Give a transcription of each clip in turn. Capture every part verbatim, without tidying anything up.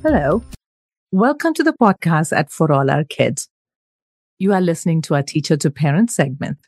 Hello. Welcome to the podcast at For All Our Kids. You are listening to our Teacher to Parent segment.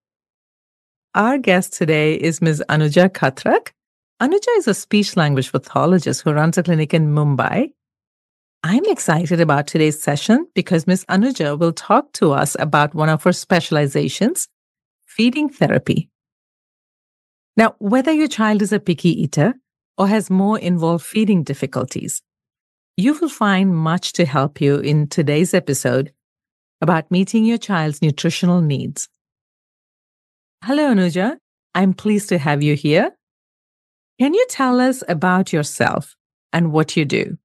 Our guest today is Miz Anuja Khatrak. Anuja is a speech language pathologist who runs a clinic in Mumbai. I'm excited about today's session because Miz Anuja will talk to us about one of her specializations, feeding therapy. Now, whether your child is a picky eater or has more involved feeding difficulties, you will find much to help you in today's episode about meeting your child's nutritional needs. Hello, Anuja. I'm pleased to have you here. Can you tell us about yourself and what you do?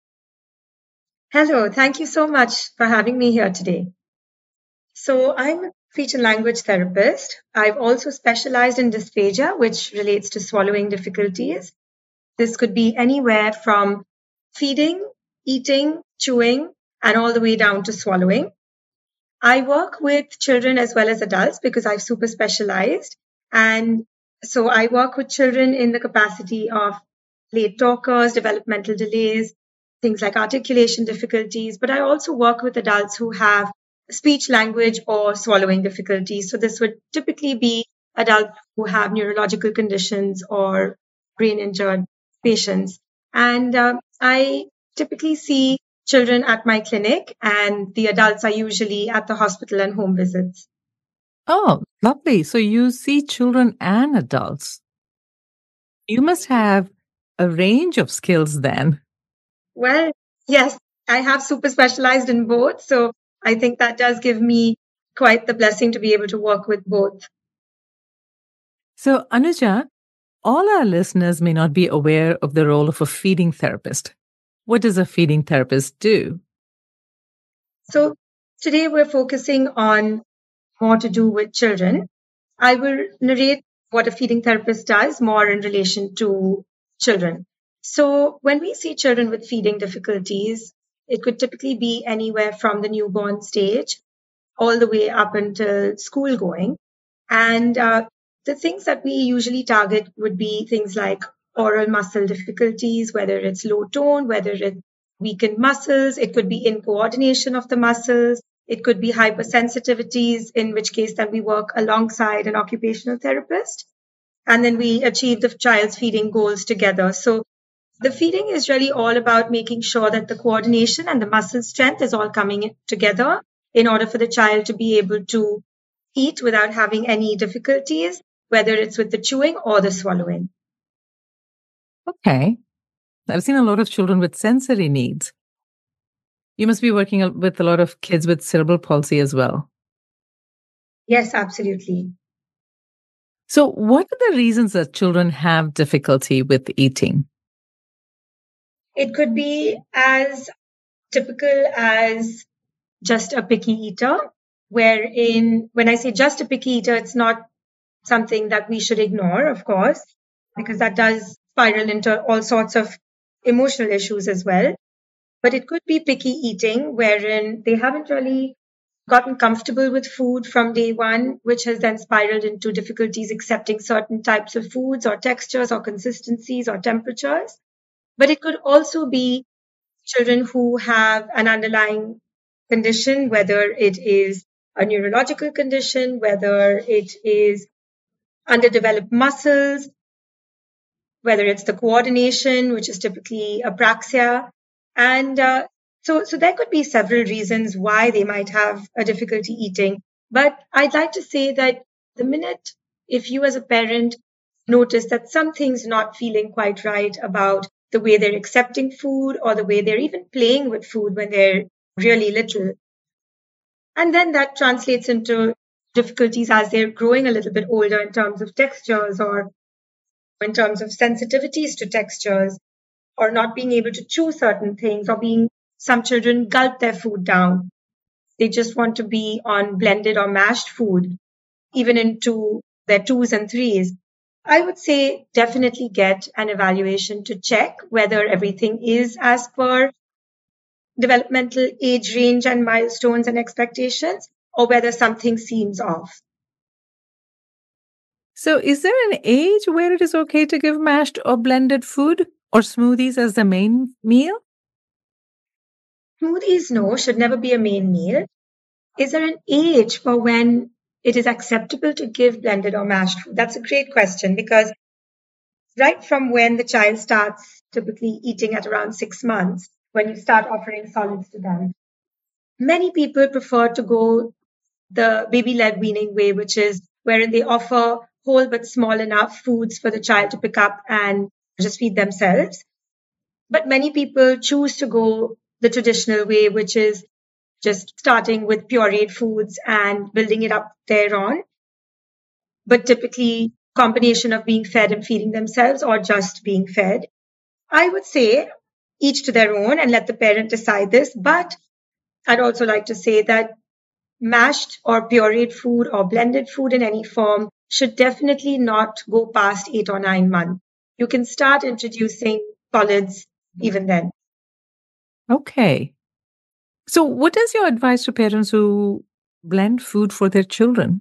Hello, thank you so much for having me here today. So, I'm a speech and language therapist. I've also specialized in dysphagia, which relates to swallowing difficulties. This could be anywhere from feeding, eating, chewing, and all the way down to swallowing. I work with children as well as adults because I've super specialized. And so I work with children in the capacity of late talkers, developmental delays, things like articulation difficulties. But I also work with adults who have speech, language, or swallowing difficulties. So this would typically be adults who have neurological conditions or brain injured patients. And uh, I typically see children at my clinic, and the adults are usually at the hospital and home visits. Oh, lovely. So you see children and adults. You must have a range of skills then. Well, yes, I have super specialized in both. So I think that does give me quite the blessing to be able to work with both. So, Anuja, all our listeners may not be aware of the role of a feeding therapist. What does a feeding therapist do? So today we're focusing on more to do with children. I will narrate what a feeding therapist does more in relation to children. So when we see children with feeding difficulties, it could typically be anywhere from the newborn stage all the way up until school going. And uh, the things that we usually target would be things like oral muscle difficulties, whether it's low tone, whether it's weakened muscles, it could be incoordination of the muscles, it could be hypersensitivities, in which case then we work alongside an occupational therapist. And then we achieve the child's feeding goals together. So the feeding is really all about making sure that the coordination and the muscle strength is all coming together in order for the child to be able to eat without having any difficulties, whether it's with the chewing or the swallowing. Okay. I've seen a lot of children with sensory needs. You must be working with a lot of kids with cerebral palsy as well. Yes, absolutely. So, what are the reasons that children have difficulty with eating? It could be as typical as just a picky eater, wherein when I say just a picky eater, it's not something that we should ignore, of course, because that does spiral into all sorts of emotional issues as well. But it could be picky eating, wherein they haven't really gotten comfortable with food from day one, which has then spiraled into difficulties accepting certain types of foods or textures or consistencies or temperatures. But it could also be children who have an underlying condition, whether it is a neurological condition, whether it is underdeveloped muscles, whether it's the coordination, which is typically apraxia. And uh, so, so there could be several reasons why they might have a difficulty eating. But I'd like to say that the minute, if you as a parent notice that something's not feeling quite right about the way they're accepting food or the way they're even playing with food when they're really little, and then that translates into difficulties as they're growing a little bit older in terms of textures or in terms of sensitivities to textures, or not being able to chew certain things, or being some children gulp their food down. They just want to be on blended or mashed food, even into their twos and threes. I would say definitely get an evaluation to check whether everything is as per developmental age range and milestones and expectations, or whether something seems off. So, is there an age where it is okay to give mashed or blended food or smoothies as the main meal? Smoothies, no, should never be a main meal. Is there an age for when it is acceptable to give blended or mashed food? That's a great question, because right from when the child starts typically eating at around six months, when you start offering solids to them, many people prefer to go the baby-led weaning way, which is wherein they offer whole but small enough foods for the child to pick up and just feed themselves. But many people choose to go the traditional way, which is just starting with pureed foods and building it up thereon. But typically, combination of being fed and feeding themselves, or just being fed. I would say each to their own and let the parent decide this. But I'd also like to say that mashed or pureed food or blended food in any form should definitely not go past eight or nine months. You can start introducing solids even then. Okay. So what is your advice to parents who blend food for their children?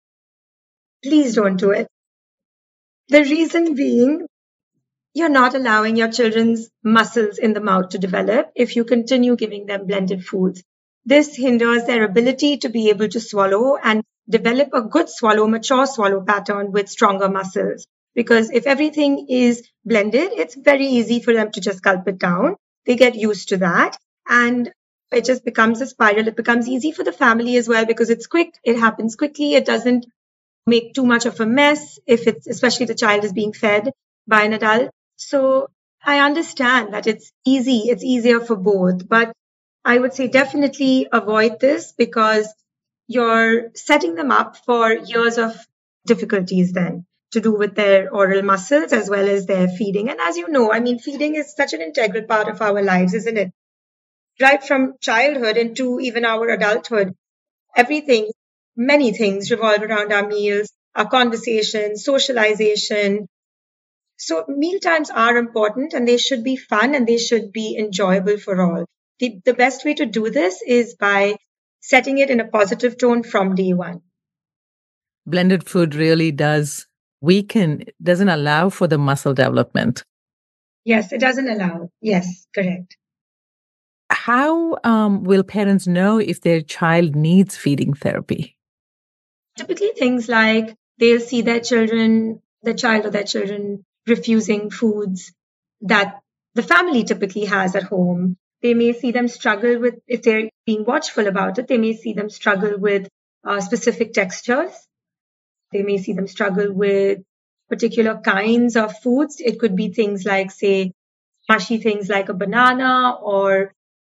Please don't do it. The reason being, you're not allowing your children's muscles in the mouth to develop if you continue giving them blended foods. This hinders their ability to be able to swallow and develop a good swallow, mature swallow pattern with stronger muscles. Because if everything is blended, it's very easy for them to just gulp it down. They get used to that. And it just becomes a spiral. It becomes easy for the family as well because it's quick. It happens quickly. It doesn't make too much of a mess if it's, especially the child is being fed by an adult. So I understand that it's easy. It's easier for both. But I would say definitely avoid this because you're setting them up for years of difficulties then to do with their oral muscles as well as their feeding. And as you know, I mean, feeding is such an integral part of our lives, isn't it? Right from childhood into even our adulthood, everything, many things revolve around our meals, our conversations, socialization. So meal times are important and they should be fun and they should be enjoyable for all. The, the best way to do this is by setting it in a positive tone from day one. Blended food really does weaken, doesn't allow for the muscle development. Yes, it doesn't allow. Yes, correct. How um, will parents know if their child needs feeding therapy? Typically things like they'll see their children, the child or their children refusing foods that the family typically has at home. They may see them struggle with, if they're being watchful about it, they may see them struggle with uh, specific textures. They may see them struggle with particular kinds of foods. It could be things like, say, mushy things like a banana or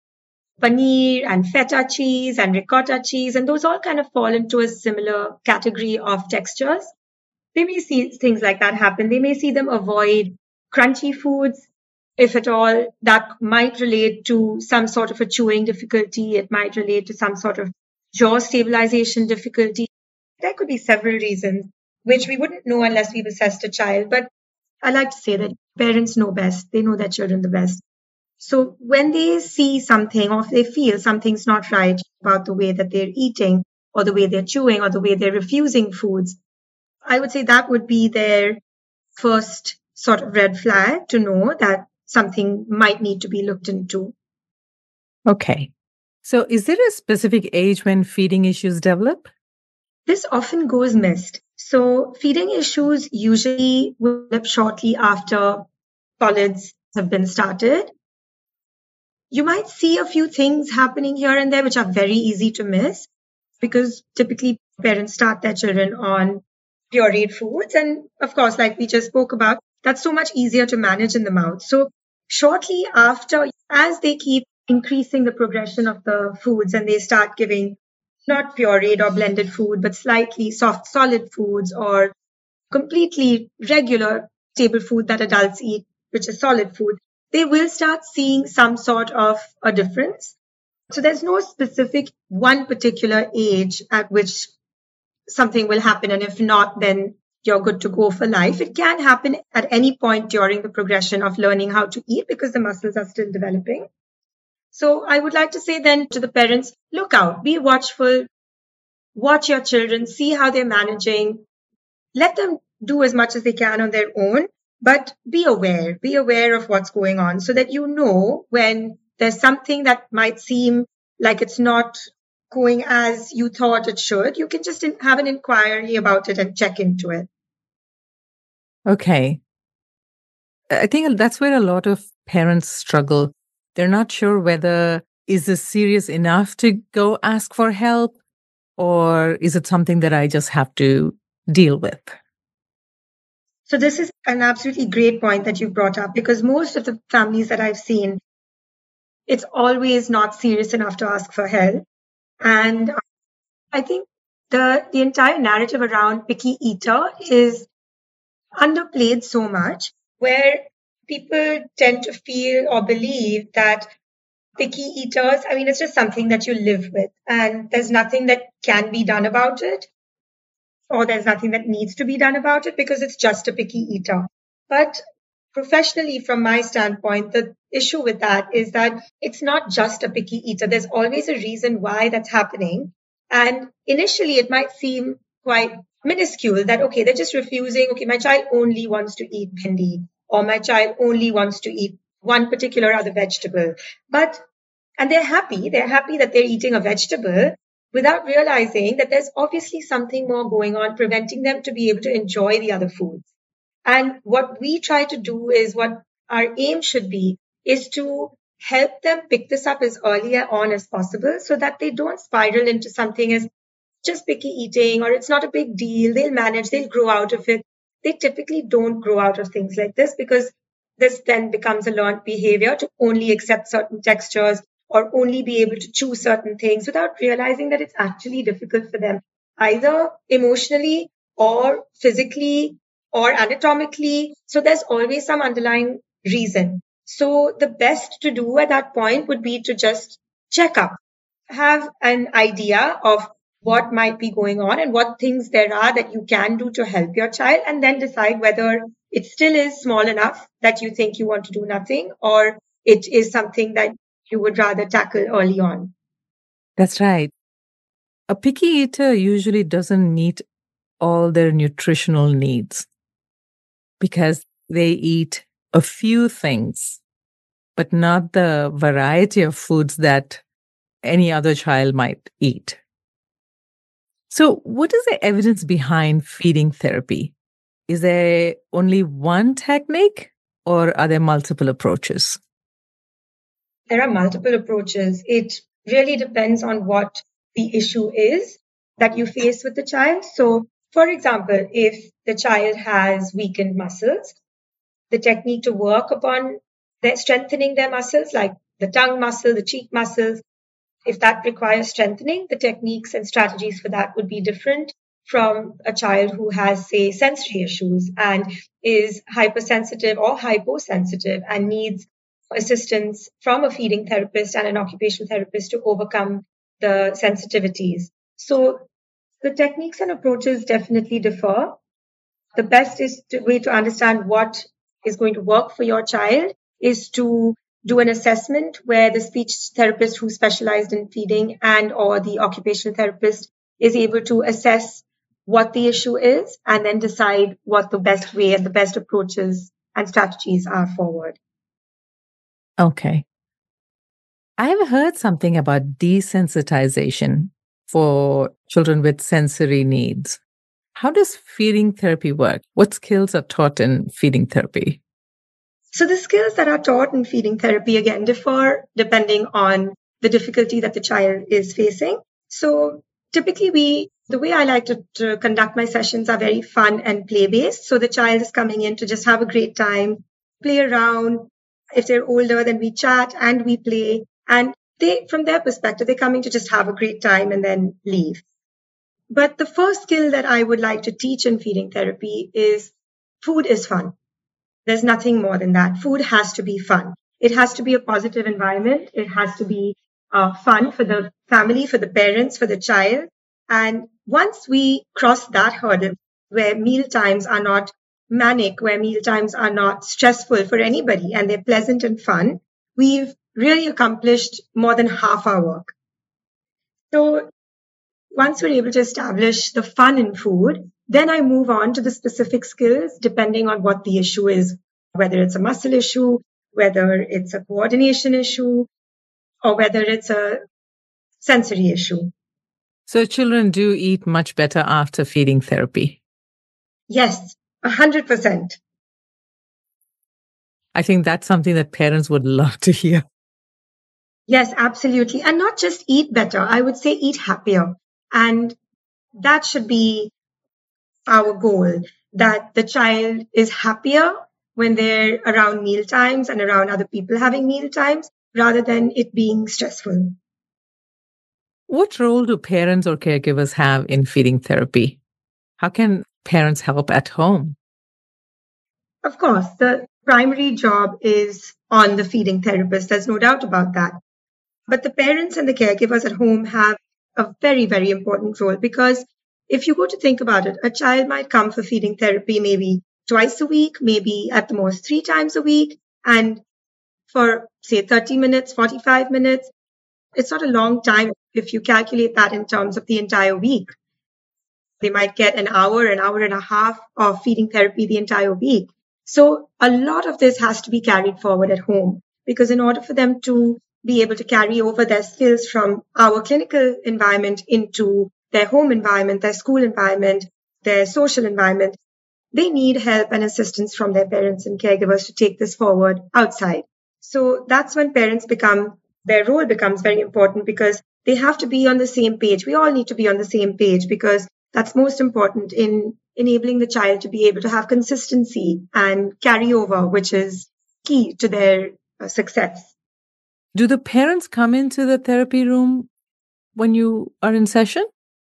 paneer and feta cheese and ricotta cheese. And those all kind of fall into a similar category of textures. They may see things like that happen. They may see them avoid crunchy foods. If at all, that might relate to some sort of a chewing difficulty. It might relate to some sort of jaw stabilization difficulty. There could be several reasons, which we wouldn't know unless we've assessed a child. But I like to say that parents know best. They know their children the best. So when they see something or if they feel something's not right about the way that they're eating or the way they're chewing or the way they're refusing foods, I would say that would be their first sort of red flag to know that something might need to be looked into. Okay. So is there a specific age when feeding issues develop? This often goes missed. So feeding issues usually will develop shortly after solids have been started. You might see a few things happening here and there which are very easy to miss because typically parents start their children on pureed foods. And of course, like we just spoke about, that's so much easier to manage in the mouth. So shortly after, as they keep increasing the progression of the foods and they start giving not pureed or blended food, but slightly soft, solid foods or completely regular table food that adults eat, which is solid food, they will start seeing some sort of a difference. So there's no specific one particular age at which something will happen. And if not, then you're good to go for life. It can happen at any point during the progression of learning how to eat because the muscles are still developing. So I would like to say then to the parents, look out, be watchful, watch your children, see how they're managing, let them do as much as they can on their own, but be aware, be aware of what's going on so that you know when there's something that might seem like it's not going as you thought it should, you can just in- have an inquiry about it and check into it. Okay. I think that's where a lot of parents struggle. They're not sure whether is this serious enough to go ask for help, or is it something that I just have to deal with? So this is an absolutely great point that you brought up, because most of the families that I've seen, it's always not serious enough to ask for help. And I think the, the entire narrative around picky eater is underplayed so much, where people tend to feel or believe that picky eaters, I mean, it's just something that you live with, and there's nothing that can be done about it, or there's nothing that needs to be done about it because it's just a picky eater. But professionally, from my standpoint, the issue with that is that it's not just a picky eater. There's always a reason why that's happening. And initially, it might seem quite minuscule that, okay, they're just refusing. Okay, my child only wants to eat bhindi, or my child only wants to eat one particular other vegetable. But, and they're happy. They're happy that they're eating a vegetable without realizing that there's obviously something more going on, preventing them to be able to enjoy the other foods. And what we try to do is, what our aim should be, is to help them pick this up as early on as possible so that they don't spiral into something as just picky eating, or it's not a big deal, they'll manage, they'll grow out of it. They typically don't grow out of things like this, because this then becomes a learned behavior to only accept certain textures or only be able to choose certain things without realizing that it's actually difficult for them, either emotionally or physically or anatomically. So there's always some underlying reason. So the best to do at that point would be to just check up, have an idea of what might be going on and what things there are that you can do to help your child, and then decide whether it still is small enough that you think you want to do nothing, or it is something that you would rather tackle early on. That's right. A picky eater usually doesn't meet all their nutritional needs because they eat a few things, but not the variety of foods that any other child might eat. So, what is the evidence behind feeding therapy? Is there only one technique, or are there multiple approaches? There are multiple approaches. It really depends on what the issue is that you face with the child. So, for example, if the child has weakened muscles, the technique to work upon their strengthening their muscles, like the tongue muscle, the cheek muscles, if that requires strengthening, the techniques and strategies for that would be different from a child who has, say, sensory issues and is hypersensitive or hyposensitive and needs assistance from a feeding therapist and an occupational therapist to overcome the sensitivities. So the techniques and approaches definitely differ. The best is to, way to understand what is going to work for your child is to do an assessment where the speech therapist who specialized in feeding and or the occupational therapist is able to assess what the issue is and then decide what the best way and the best approaches and strategies are forward. Okay. I have heard something about desensitization for children with sensory needs. How does feeding therapy work? What skills are taught in feeding therapy? So the skills that are taught in feeding therapy, again, differ depending on the difficulty that the child is facing. So typically we, the way I like to, to conduct my sessions are very fun and play-based. So the child is coming in to just have a great time, play around. If they're older, then we chat and we play. And they, from their perspective, they're coming to just have a great time and then leave. But the first skill that I would like to teach in feeding therapy is food is fun. There's nothing more than that. Food has to be fun. It has to be a positive environment. It has to be uh, fun for the family, for the parents, for the child. And once we cross that hurdle where meal times are not manic, where meal times are not stressful for anybody and they're pleasant and fun, we've really accomplished more than half our work. So once we're able to establish the fun in food, then I move on to the specific skills depending on what the issue is, whether it's a muscle issue, whether it's a coordination issue, or whether it's a sensory issue. So children do eat much better after feeding therapy. Yes, a hundred percent. I think that's something that parents would love to hear. Yes, absolutely. And not just eat better, I would say eat happier. And that should be our goal, that the child is happier when they're around meal times and around other people having meal times, rather than it being stressful. What role do parents or caregivers have in feeding therapy? How can parents help at home? Of course, the primary job is on the feeding therapist. There's no doubt about that. But the parents and the caregivers at home have a very, very important role, because if you go to think about it, a child might come for feeding therapy maybe twice a week, maybe at the most three times a week. And for, say, thirty minutes, forty-five minutes, it's not a long time if you calculate that in terms of the entire week. They might get an hour, an hour and a half of feeding therapy the entire week. So a lot of this has to be carried forward at home, because in order for them to be able to carry over their skills from our clinical environment into their home environment, their school environment, their social environment, they need help and assistance from their parents and caregivers to take this forward outside. So that's when parents become, their role becomes very important, because they have to be on the same page. We all need to be on the same page, because that's most important in enabling the child to be able to have consistency and carry over, which is key to their uh, success. Do the parents come into the therapy room when you are in session?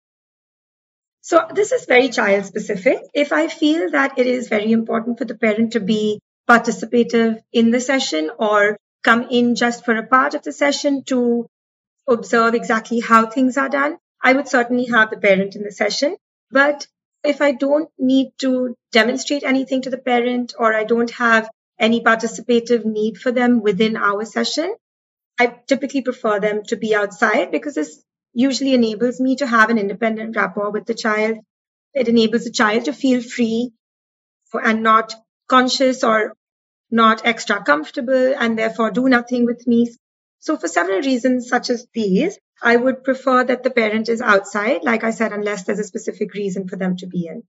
So this is very child specific. If I feel that it is very important for the parent to be participative in the session or come in just for a part of the session to observe exactly how things are done, I would certainly have the parent in the session. But if I don't need to demonstrate anything to the parent, or I don't have any participative need for them within our session, I typically prefer them to be outside, because this usually enables me to have an independent rapport with the child. It enables the child to feel free and not conscious or not extra comfortable, and therefore do nothing with me. So for several reasons such as these, I would prefer that the parent is outside, like I said, unless there's a specific reason for them to be in.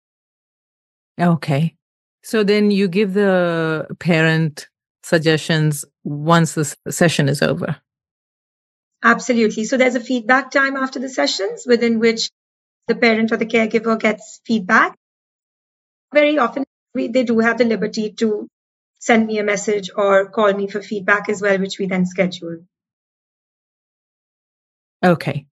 Okay. So then you give the parent suggestions once the session is over. Absolutely. So there's a feedback time after the sessions within which the parent or the caregiver gets feedback. Very often, we, they do have the liberty to send me a message or call me for feedback as well, which we then schedule. Okay.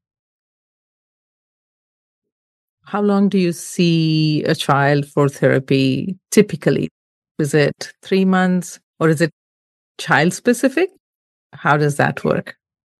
How long do you see a child for therapy typically? Is it three months or is it child specific? How does that work?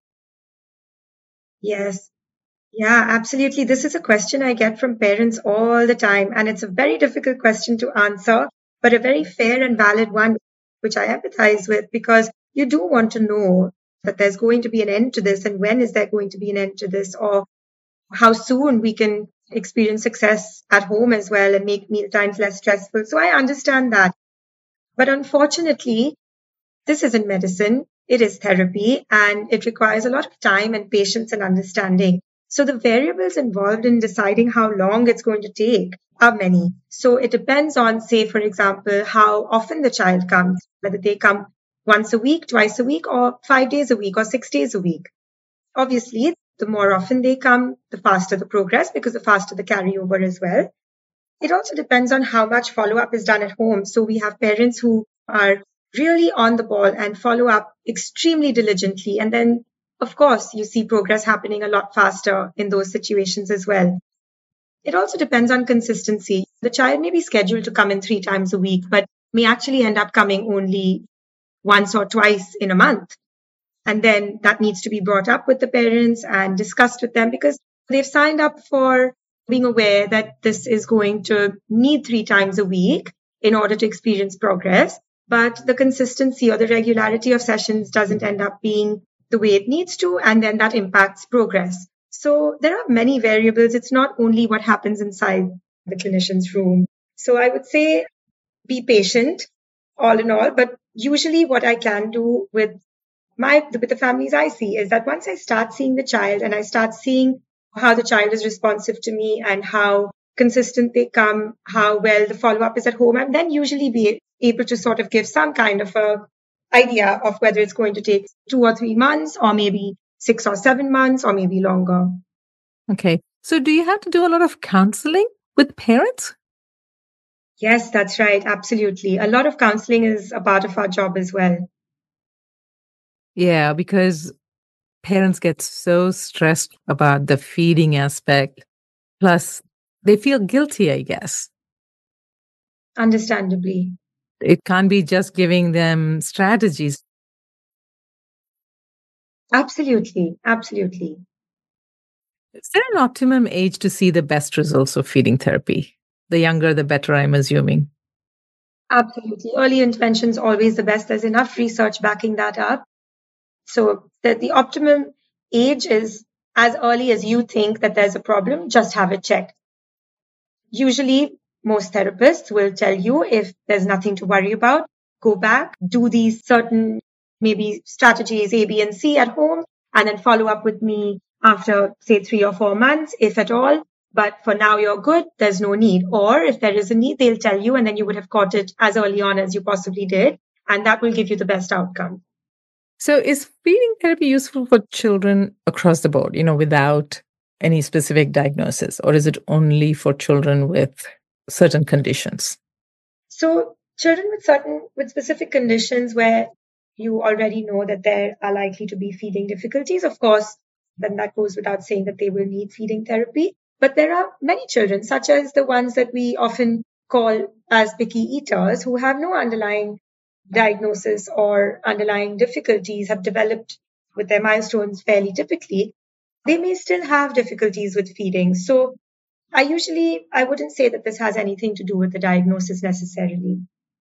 Yes. Yeah, absolutely. This is a question I get from parents all the time, and it's a very difficult question to answer, but a very fair and valid one, which I empathize with, because you do want to know that there's going to be an end to this, and when is there going to be an end to this, or how soon we can experience success at home as well and make meal times less stressful. So I understand that. But unfortunately, this isn't medicine. It is therapy, and it requires a lot of time and patience and understanding. So the variables involved in deciding how long it's going to take are many. So it depends on, say, for example, how often the child comes, whether they come once a week, twice a week, or five days a week, or six days a week. Obviously, the more often they come, the faster the progress, because the faster the carryover as well. It also depends on how much follow-up is done at home. So we have parents who are really on the ball and follow up extremely diligently. And then, of course, you see progress happening a lot faster in those situations as well. It also depends on consistency. The child may be scheduled to come in three times a week, but may actually end up coming only once or twice in a month. And then that needs to be brought up with the parents and discussed with them, because they've signed up for being aware that this is going to need three times a week in order to experience progress. But the consistency or the regularity of sessions doesn't end up being the way it needs to, and then that impacts progress. So there are many variables. It's not only what happens inside the clinician's room. So I would say be patient all in all, but usually what I can do with my with the families I see is that once I start seeing the child and I start seeing how the child is responsive to me and how consistent they come, how well the follow-up is at home, and then usually be able to sort of give some kind of a idea of whether it's going to take two or three months or maybe six or seven months or maybe longer. Okay. So do you have to do a lot of counseling with parents? Yes, that's right. Absolutely. A lot of counseling is a part of our job as well. Yeah, because parents get so stressed about the feeding aspect. Plus, they feel guilty, I guess. Understandably. It can't be just giving them strategies. Absolutely. Absolutely. Is there an optimum age to see the best results of feeding therapy? The younger, the better, I'm assuming. Absolutely. Early intervention is always the best. There's enough research backing that up. So the, the optimum age is as early as you think that there's a problem, just have it checked. Usually, most therapists will tell you if there's nothing to worry about, go back, do these certain maybe strategies A, B, and C at home, and then follow up with me after, say, three or four months, if at all. But for now, you're good. There's no need. Or if there is a need, they'll tell you, and then you would have caught it as early on as you possibly did. And that will give you the best outcome. So is feeding therapy useful for children across the board, you know, without any specific diagnosis, or is it only for children with certain conditions? So children with certain, with specific conditions where you already know that there are likely to be feeding difficulties, of course, then that goes without saying that they will need feeding therapy. But there are many children, such as the ones that we often call as picky eaters, who have no underlying diagnosis or underlying difficulties, have developed with their milestones fairly typically. They may still have difficulties with feeding. So I usually, I wouldn't say that this has anything to do with the diagnosis necessarily.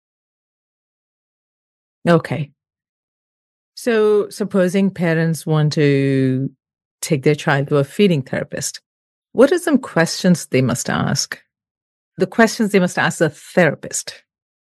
Okay. So supposing parents want to take their child to a feeding therapist, what are some questions they must ask? The questions they must ask the therapist.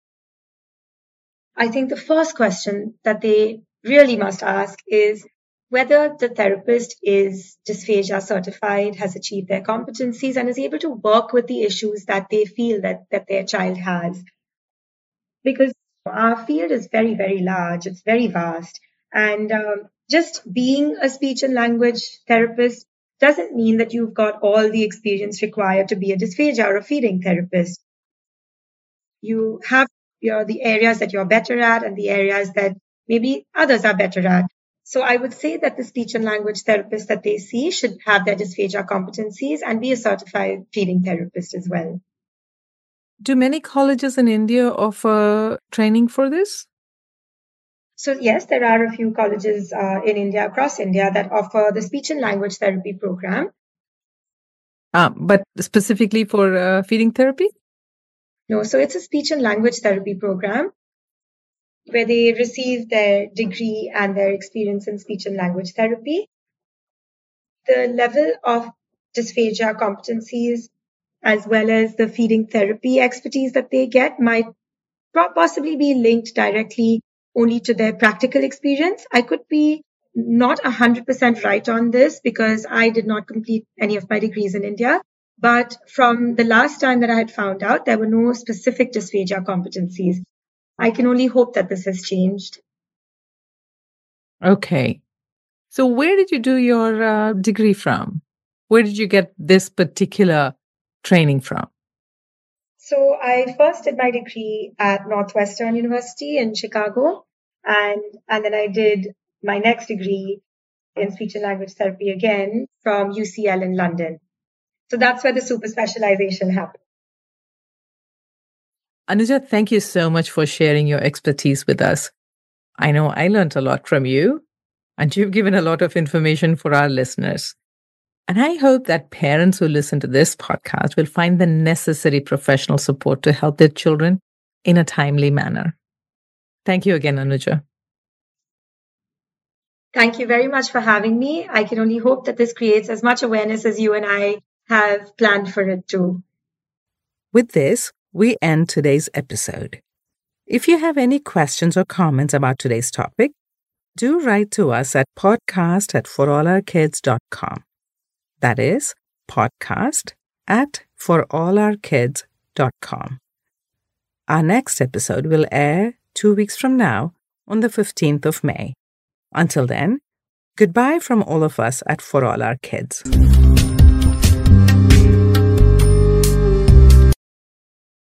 I think the first question that they really must ask is whether the therapist is dysphagia certified, has achieved their competencies, and is able to work with the issues that they feel that, that their child has. Because our field is very, very large, it's very vast. And um, just being a speech and language therapist doesn't mean that you've got all the experience required to be a dysphagia or a feeding therapist. You have your, the areas that you're better at and the areas that maybe others are better at. So I would say that the speech and language therapist that they see should have their dysphagia competencies and be a certified feeding therapist as well. Do many colleges in India offer training for this? So yes, there are a few colleges uh, in India, across India, that offer the speech and language therapy program. Uh, but specifically for uh, feeding therapy? No, so it's a speech and language therapy program where they receive their degree and their experience in speech and language therapy. The level of dysphagia competencies as well as the feeding therapy expertise that they get might possibly be linked directly only to their practical experience. I could be not one hundred percent right on this because I did not complete any of my degrees in India. But from the last time that I had found out, there were no specific dysphagia competencies. I can only hope that this has changed. Okay. So where did you do your uh, degree from? Where did you get this particular training from? So I first did my degree at Northwestern University in Chicago, and, and then I did my next degree in speech and language therapy again from U C L in London. So that's where the super specialization happened. Anuja, thank you so much for sharing your expertise with us. I know I learned a lot from you, and you've given a lot of information for our listeners. And I hope that parents who listen to this podcast will find the necessary professional support to help their children in a timely manner. Thank you again, Anuja. Thank you very much for having me. I can only hope that this creates as much awareness as you and I have planned for it too. With this, we end today's episode. If you have any questions or comments about today's topic, do write to us at podcast at for all our kids dot com. That is podcast at for all our kids dot com. Our next episode will air two weeks from now on the fifteenth of May. Until then, goodbye from all of us at For All Our Kids.